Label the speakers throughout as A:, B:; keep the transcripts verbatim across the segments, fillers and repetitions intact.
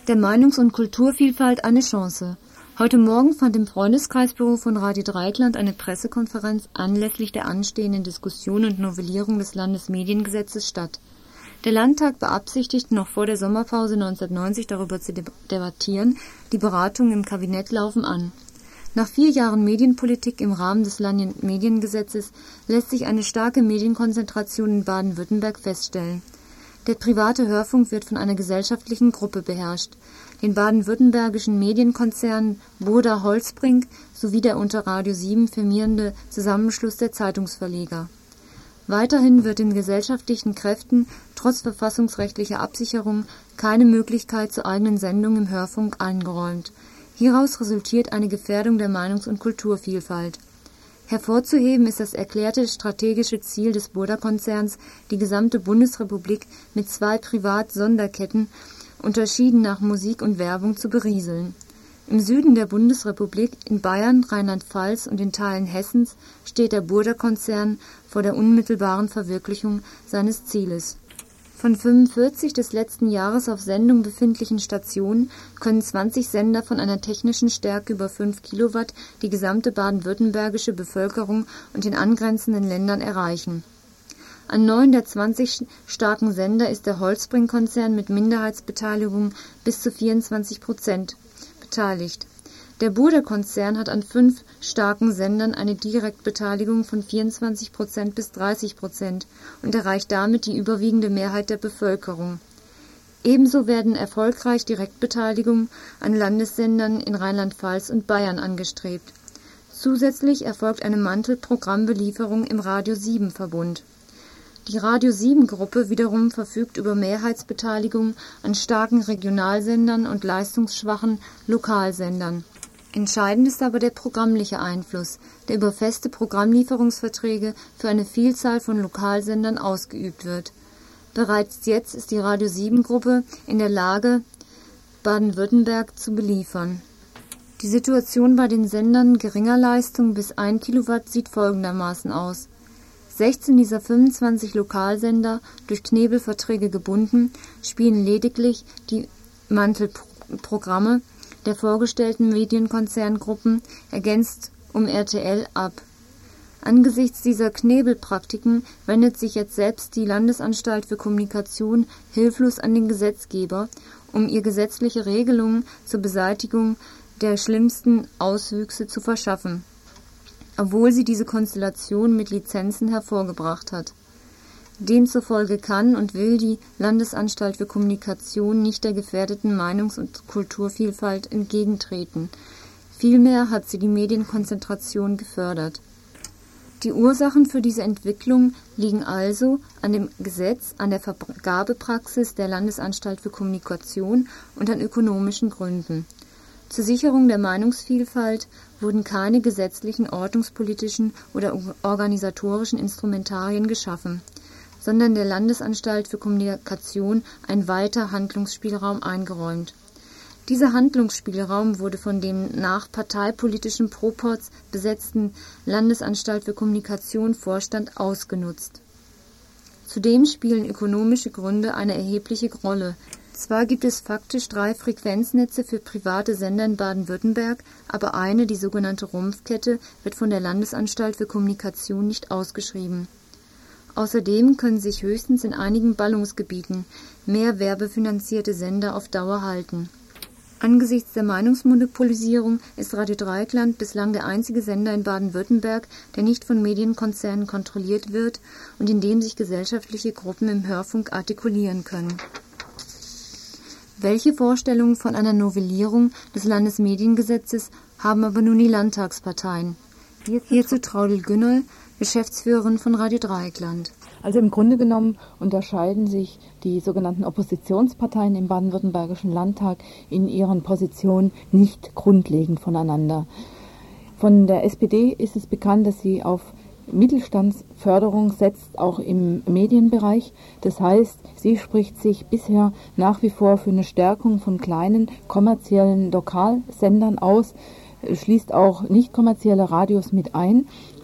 A: Der Meinungs- und Kulturvielfalt eine Chance. Heute Morgen fand im Freundeskreisbüro von Radio Dreieckland eine Pressekonferenz anlässlich der anstehenden Diskussion und Novellierung des Landesmediengesetzes statt. Der Landtag beabsichtigt, noch vor der Sommerpause neunzehnhundertneunzig darüber zu debattieren. Die Beratungen im Kabinett laufen an. Nach vier Jahren Medienpolitik im Rahmen des Landesmediengesetzes lässt sich eine starke Medienkonzentration in Baden-Württemberg feststellen. Der private Hörfunk wird von einer gesellschaftlichen Gruppe beherrscht, den baden-württembergischen Medienkonzernen Burda-Holzbrink sowie der unter Radio sieben firmierende Zusammenschluss der Zeitungsverleger. Weiterhin wird den gesellschaftlichen Kräften trotz verfassungsrechtlicher Absicherung keine Möglichkeit zur eigenen Sendung im Hörfunk eingeräumt. Hieraus resultiert eine Gefährdung der Meinungs- und Kulturvielfalt. Hervorzuheben ist das erklärte strategische Ziel des Burda-Konzerns, die gesamte Bundesrepublik mit zwei Privat-Sonderketten, unterschieden nach Musik und Werbung, zu berieseln. Im Süden der Bundesrepublik, in Bayern, Rheinland-Pfalz und in Teilen Hessens, steht der Burda-Konzern vor der unmittelbaren Verwirklichung seines Zieles. Von fünfundvierzig des letzten Jahres auf Sendung befindlichen Stationen können zwanzig Sender von einer technischen Stärke über fünf Kilowatt die gesamte baden-württembergische Bevölkerung und den angrenzenden Ländern erreichen. An neun der zwanzig starken Sender ist der Holzbrink-Konzern mit Minderheitsbeteiligung bis zu vierundzwanzig Prozent beteiligt. Der Burda-Konzern hat an fünf starken Sendern eine Direktbeteiligung von vierundzwanzig Prozent bis dreißig Prozent und erreicht damit die überwiegende Mehrheit der Bevölkerung. Ebenso werden erfolgreich Direktbeteiligungen an Landessendern in Rheinland-Pfalz und Bayern angestrebt. Zusätzlich erfolgt eine Mantelprogrammbelieferung im Radio sieben Verbund. Die Radio sieben Gruppe wiederum verfügt über Mehrheitsbeteiligung an starken Regionalsendern und leistungsschwachen Lokalsendern. Entscheidend ist aber der programmliche Einfluss, der über feste Programmlieferungsverträge für eine Vielzahl von Lokalsendern ausgeübt wird. Bereits jetzt ist die Radio sieben Gruppe in der Lage, Baden-Württemberg zu beliefern. Die Situation bei den Sendern geringer Leistung bis ein Kilowatt sieht folgendermaßen aus. sechzehn dieser fünfundzwanzig Lokalsender, durch Knebelverträge gebunden, spielen lediglich die Mantelprogramme der vorgestellten Medienkonzerngruppen, ergänzt um R T L, ab. Angesichts dieser Knebelpraktiken wendet sich jetzt selbst die Landesanstalt für Kommunikation hilflos an den Gesetzgeber, um ihr gesetzliche Regelungen zur Beseitigung der schlimmsten Auswüchse zu verschaffen, obwohl sie diese Konstellation mit Lizenzen hervorgebracht hat. Demzufolge kann und will die Landesanstalt für Kommunikation nicht der gefährdeten Meinungs- und Kulturvielfalt entgegentreten. Vielmehr hat sie die Medienkonzentration gefördert. Die Ursachen für diese Entwicklung liegen also an dem Gesetz, an der Vergabepraxis der Landesanstalt für Kommunikation und an ökonomischen Gründen. Zur Sicherung der Meinungsvielfalt wurden keine gesetzlichen, ordnungspolitischen oder organisatorischen Instrumentarien geschaffen, sondern der Landesanstalt für Kommunikation ein weiter Handlungsspielraum eingeräumt. Dieser Handlungsspielraum wurde von dem nach parteipolitischen Proports besetzten Landesanstalt für Kommunikation Vorstand ausgenutzt. Zudem spielen ökonomische Gründe eine erhebliche Rolle. Zwar gibt es faktisch drei Frequenznetze für private Sender in Baden-Württemberg, aber eine, die sogenannte Rumpfkette, wird von der Landesanstalt für Kommunikation nicht ausgeschrieben. Außerdem können sich höchstens in einigen Ballungsgebieten mehr werbefinanzierte Sender auf Dauer halten. Angesichts der Meinungsmonopolisierung ist Radio Dreieckland bislang der einzige Sender in Baden-Württemberg, der nicht von Medienkonzernen kontrolliert wird und in dem sich gesellschaftliche Gruppen im Hörfunk artikulieren können. Welche Vorstellungen von einer Novellierung des Landesmediengesetzes haben aber nun die Landtagsparteien? Hierzu Traudl Günnel, Geschäftsführerin von Radio Dreieckland.
B: Also im Grunde genommen unterscheiden sich die sogenannten Oppositionsparteien im baden-württembergischen Landtag in ihren Positionen nicht grundlegend voneinander. Von der S P D ist es bekannt, dass sie auf Mittelstandsförderung setzt, auch im Medienbereich. Das heißt, sie spricht sich bisher nach wie vor für eine Stärkung von kleinen kommerziellen Lokalsendern aus, schließt auch nicht kommerzielle Radios mit ein,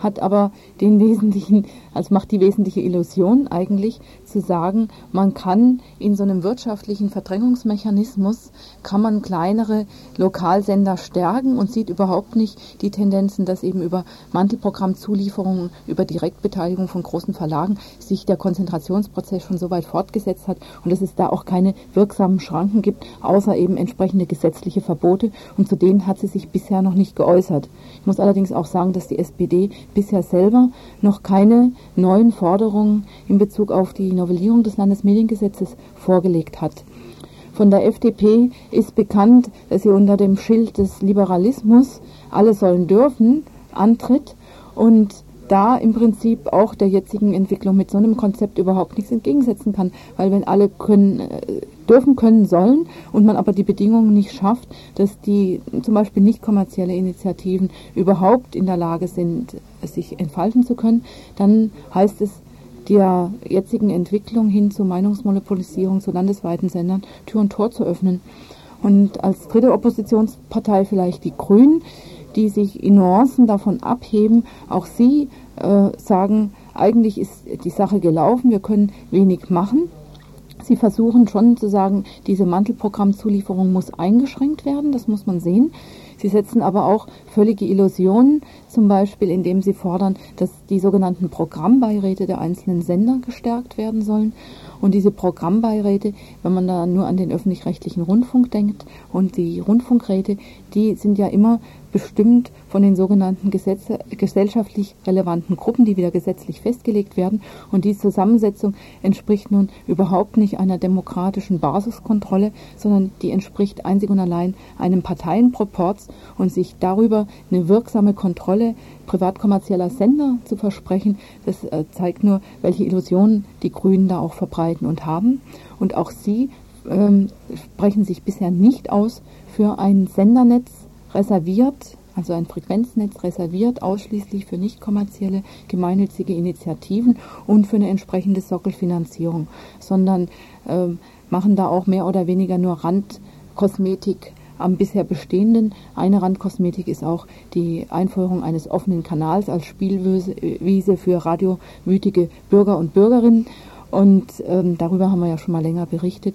B: hat aber den wesentlichen, also macht die wesentliche Illusion eigentlich, zu sagen, man kann in so einem wirtschaftlichen Verdrängungsmechanismus, kann man kleinere Lokalsender stärken und sieht überhaupt nicht die Tendenzen, dass eben über Mantelprogrammzulieferungen, über Direktbeteiligung von großen Verlagen sich der Konzentrationsprozess schon so weit fortgesetzt hat und dass es da auch keine wirksamen Schranken gibt, außer eben entsprechende gesetzliche Verbote, und zu denen hat sie sich bisher noch nicht geäußert. Ich muss allerdings auch sagen, dass die S P D bisher selber noch keine neuen Forderungen in Bezug auf die Novellierung des Landesmediengesetzes vorgelegt hat. Von der F D P ist bekannt, dass sie unter dem Schild des Liberalismus, alle sollen dürfen, antritt und da im Prinzip auch der jetzigen Entwicklung mit so einem Konzept überhaupt nichts entgegensetzen kann, weil wenn alle können, dürfen, können, sollen und man aber die Bedingungen nicht schafft, dass die zum Beispiel nicht kommerzielle Initiativen überhaupt in der Lage sind, sich entfalten zu können, dann heißt es, der jetzigen Entwicklung hin zur Meinungsmonopolisierung zu landesweiten Sendern Tür und Tor zu öffnen. Und als dritte Oppositionspartei vielleicht die Grünen, die sich in Nuancen davon abheben. Auch sie äh, sagen, eigentlich ist die Sache gelaufen, wir können wenig machen. Sie versuchen schon zu sagen, diese Mantelprogrammzulieferung muss eingeschränkt werden, das muss man sehen. Sie setzen aber auch völlige Illusionen, zum Beispiel indem sie fordern, dass die sogenannten Programmbeiräte der einzelnen Sender gestärkt werden sollen. Und diese Programmbeiräte, wenn man da nur an den öffentlich-rechtlichen Rundfunk denkt und die Rundfunkräte, die sind ja immer bestimmt von den sogenannten Gesetze, gesellschaftlich relevanten Gruppen, die wieder gesetzlich festgelegt werden. Und die Zusammensetzung entspricht nun überhaupt nicht einer demokratischen Basiskontrolle, sondern die entspricht einzig und allein einem Parteienproporz, und sich darüber eine wirksame Kontrolle privatkommerzieller Sender zu versprechen, das äh, zeigt nur, welche Illusionen die Grünen da auch verbreiten und haben. Und auch sie ähm, sprechen sich bisher nicht aus für ein Sendernetz reserviert, also ein Frequenznetz reserviert ausschließlich für nicht kommerzielle gemeinnützige Initiativen und für eine entsprechende Sockelfinanzierung, sondern äh, machen da auch mehr oder weniger nur Randkosmetik am bisher bestehenden. Eine Randkosmetik ist auch die Einführung eines offenen Kanals als Spielwiese für radiowütige Bürger und Bürgerinnen. Und ähm, darüber haben wir ja schon mal länger berichtet.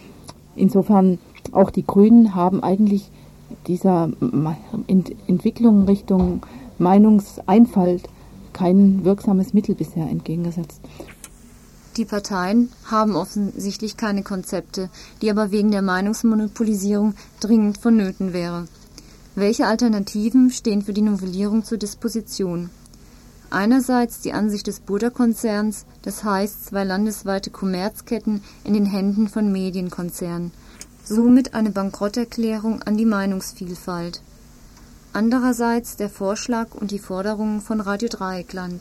B: Insofern auch die Grünen haben eigentlich dieser Ent- Entwicklung Richtung Meinungseinfalt kein wirksames Mittel bisher entgegengesetzt.
A: Die Parteien haben offensichtlich keine Konzepte, die aber wegen der Meinungsmonopolisierung dringend vonnöten wäre. Welche Alternativen stehen für die Novellierung zur Disposition? Einerseits die Ansicht des Buddha-Konzerns, das heißt zwei landesweite Kommerzketten in den Händen von Medienkonzernen, somit eine Bankrotterklärung an die Meinungsvielfalt. Andererseits der Vorschlag und die Forderungen von Radio Dreieckland.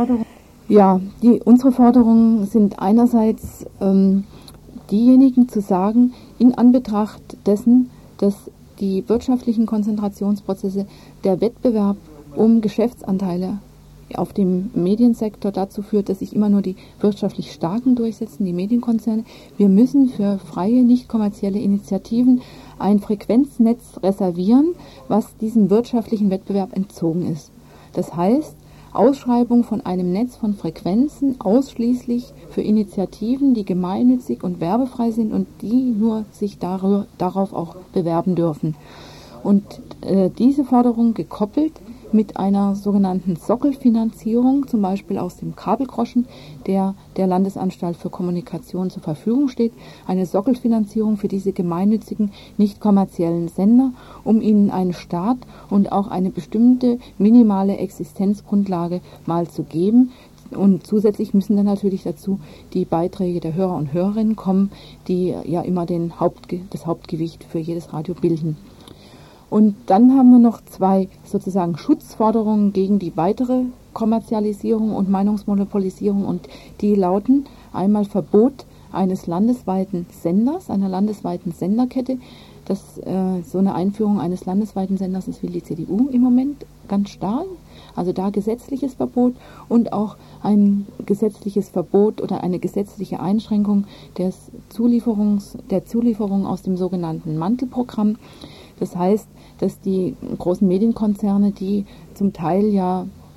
B: Ja, die, unsere Forderungen sind einerseits ähm, diejenigen zu sagen, in Anbetracht dessen, dass die wirtschaftlichen Konzentrationsprozesse, der Wettbewerb um Geschäftsanteile auf dem Mediensektor dazu führt, dass sich immer nur die wirtschaftlich Starken durchsetzen, die Medienkonzerne. Wir müssen für freie, nicht kommerzielle Initiativen ein Frequenznetz reservieren, was diesem wirtschaftlichen Wettbewerb entzogen ist. Das heißt, Ausschreibung von einem Netz von Frequenzen ausschließlich für Initiativen, die gemeinnützig und werbefrei sind und die nur sich dar- darauf auch bewerben dürfen. Und äh, diese Forderung gekoppelt mit einer sogenannten Sockelfinanzierung, zum Beispiel aus dem Kabelgroschen, der der Landesanstalt für Kommunikation zur Verfügung steht, eine Sockelfinanzierung für diese gemeinnützigen, nicht kommerziellen Sender, um ihnen einen Start und auch eine bestimmte minimale Existenzgrundlage mal zu geben. Und zusätzlich müssen dann natürlich dazu die Beiträge der Hörer und Hörerinnen kommen, die ja immer den Hauptge- das Hauptgewicht für jedes Radio bilden. Und dann haben wir noch zwei sozusagen Schutzforderungen gegen die weitere Kommerzialisierung und Meinungsmonopolisierung, und die lauten einmal Verbot eines landesweiten Senders, einer landesweiten Senderkette. Das, äh, so eine Einführung eines landesweiten Senders, das will die C D U im Moment ganz stark. Also da gesetzliches Verbot und auch ein gesetzliches Verbot oder eine gesetzliche Einschränkung des Zulieferungs, der Zulieferung aus dem sogenannten Mantelprogramm. Das heißt, dass die großen Medienkonzerne, die zum Teil ja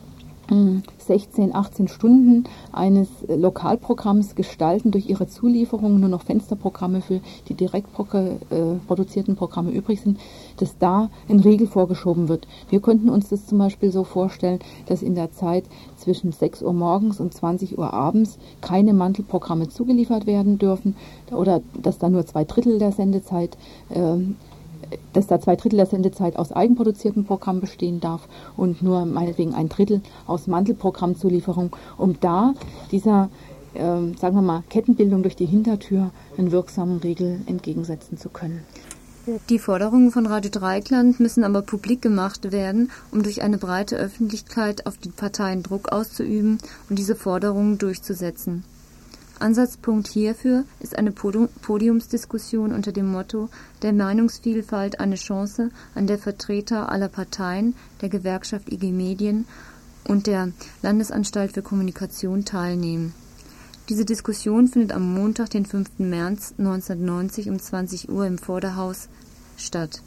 B: sechzehn, achtzehn Stunden eines Lokalprogramms gestalten durch ihre Zulieferung, nur noch Fensterprogramme für die direkt produzierten Programme übrig sind, dass da ein Riegel vorgeschoben wird. Wir könnten uns das zum Beispiel so vorstellen, dass in der Zeit zwischen sechs Uhr morgens und zwanzig Uhr abends keine Mantelprogramme zugeliefert werden dürfen oder dass da nur zwei Drittel der Sendezeit ähm, dass da zwei Drittel der Sendezeit aus eigenproduzierten Programmen bestehen darf und nur meinetwegen ein Drittel aus Mantelprogrammzulieferung, um da dieser, äh, sagen wir mal, Kettenbildung durch die Hintertür einen wirksamen Riegel entgegensetzen zu können.
A: Die Forderungen von Radio Dreieckland müssen aber publik gemacht werden, um durch eine breite Öffentlichkeit auf die Parteien Druck auszuüben und diese Forderungen durchzusetzen. Ansatzpunkt hierfür ist eine Podiumsdiskussion unter dem Motto »Der Meinungsvielfalt eine Chance«, an der Vertreter aller Parteien, der Gewerkschaft I G Medien und der Landesanstalt für Kommunikation teilnehmen. Diese Diskussion findet am Montag, den fünften März neunzehnhundertneunzig um zwanzig Uhr im Vorderhaus statt.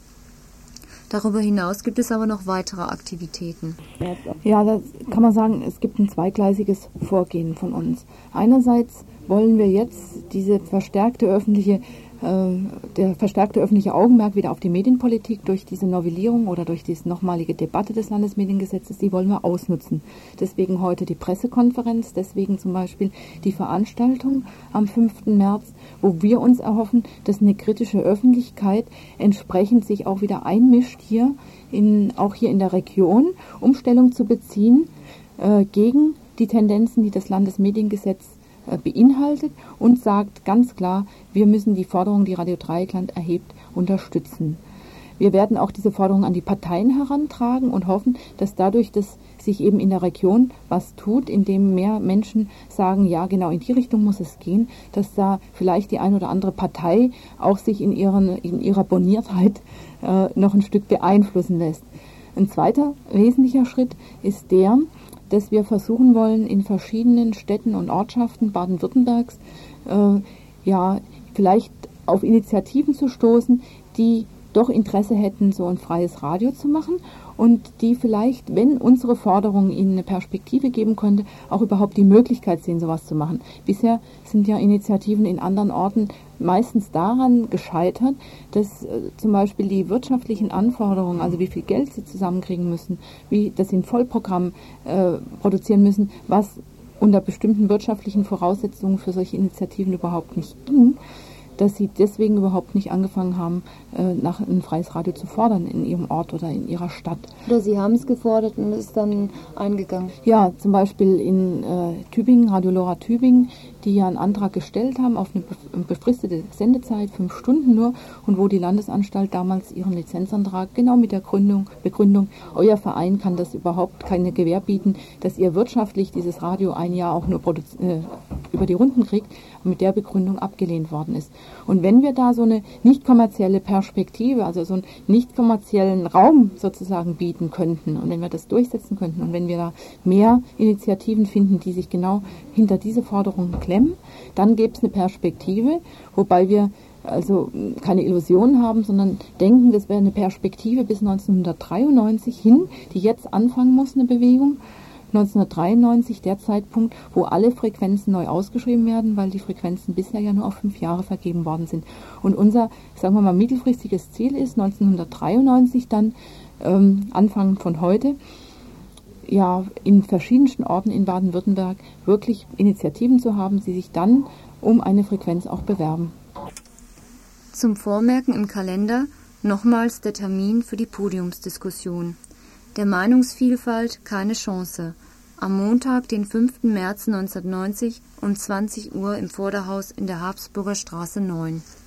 A: Darüber hinaus gibt es aber noch weitere Aktivitäten.
B: Ja, da kann man sagen, es gibt ein zweigleisiges Vorgehen von uns. Einerseits wollen wir jetzt diese verstärkte öffentliche, äh, der verstärkte öffentliche Augenmerk wieder auf die Medienpolitik durch diese Novellierung oder durch diese nochmalige Debatte des Landesmediengesetzes, die wollen wir ausnutzen. Deswegen heute die Pressekonferenz, deswegen zum Beispiel die Veranstaltung am fünften März, wo wir uns erhoffen, dass eine kritische Öffentlichkeit entsprechend sich auch wieder einmischt hier, in, auch hier in der Region, um Stellung zu beziehen äh, gegen die Tendenzen, die das Landesmediengesetz beinhaltet und sagt ganz klar, wir müssen die Forderungen, die Radio Dreieckland erhebt, unterstützen. Wir werden auch diese Forderungen an die Parteien herantragen und hoffen, dass dadurch, dass sich eben in der Region was tut, indem mehr Menschen sagen, ja, genau in die Richtung muss es gehen, dass da vielleicht die ein oder andere Partei auch sich in, ihren, in ihrer Boniertheit äh, noch ein Stück beeinflussen lässt. Ein zweiter wesentlicher Schritt ist der, dass wir versuchen wollen, in verschiedenen Städten und Ortschaften Baden-Württembergs äh, ja, vielleicht auf Initiativen zu stoßen, die doch Interesse hätten, so ein freies Radio zu machen und die vielleicht, wenn unsere Forderung ihnen eine Perspektive geben könnte, auch überhaupt die Möglichkeit sehen, sowas zu machen. Bisher sind ja Initiativen in anderen Orten meistens daran gescheitert, dass äh, zum Beispiel die wirtschaftlichen Anforderungen, also wie viel Geld sie zusammenkriegen müssen, wie dass sie ein Vollprogramm äh, produzieren müssen, was unter bestimmten wirtschaftlichen Voraussetzungen für solche Initiativen überhaupt nicht ging, dass sie deswegen überhaupt nicht angefangen haben, äh, nach ein freies Radio zu fordern in ihrem Ort oder in ihrer Stadt.
A: Oder sie haben es gefordert und ist dann eingegangen.
B: Ja, zum Beispiel in äh, Tübingen, Radio Lora Tübingen, die ja einen Antrag gestellt haben auf eine befristete Sendezeit, fünf Stunden nur, und wo die Landesanstalt damals ihren Lizenzantrag genau mit der Gründung, Begründung, euer Verein kann das überhaupt keine Gewähr bieten, dass ihr wirtschaftlich dieses Radio ein Jahr auch nur produzi- äh, über die Runden kriegt, mit der Begründung abgelehnt worden ist. Und wenn wir da so eine nicht kommerzielle Perspektive, also so einen nicht kommerziellen Raum sozusagen bieten könnten und wenn wir das durchsetzen könnten und wenn wir da mehr Initiativen finden, die sich genau hinter diese Forderungen klemmen, dann gäbe es eine Perspektive, wobei wir also keine Illusionen haben, sondern denken, das wäre eine Perspektive bis neunzehnhundertdreiundneunzig hin, die jetzt anfangen muss, eine Bewegung. neunzehnhundertdreiundneunzig, der Zeitpunkt, wo alle Frequenzen neu ausgeschrieben werden, weil die Frequenzen bisher ja nur auf fünf Jahre vergeben worden sind. Und unser, sagen wir mal, mittelfristiges Ziel ist, neunzehnhundertdreiundneunzig dann, ähm, Anfang von heute, ja, in verschiedensten Orten in Baden-Württemberg wirklich Initiativen zu haben, die sich dann um eine Frequenz auch bewerben.
A: Zum Vormerken im Kalender nochmals der Termin für die Podiumsdiskussion. Der Meinungsvielfalt keine Chance. Am Montag, den fünften März neunzehnhundertneunzig um zwanzig Uhr im Vorderhaus in der Habsburger Straße neun.